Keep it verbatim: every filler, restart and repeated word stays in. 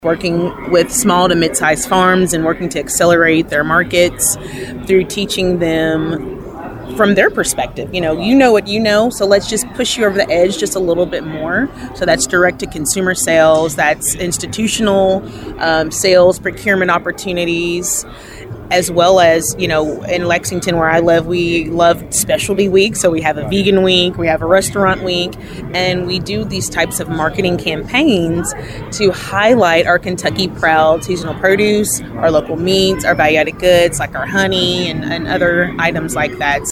working with small to mid-sized farms and working to accelerate their markets through teaching them from their perspective. You know, you know what you know, so let's just push you over the edge just a little bit more. So that's direct-to-consumer sales, that's institutional um, sales, procurement opportunities, as well as, you know, in Lexington where I live, we love specialty week. So we have a vegan week, we have a restaurant week, and we do these types of marketing campaigns to highlight our Kentucky proud seasonal produce, our local meats, our value-added goods like our honey and, and other items like that.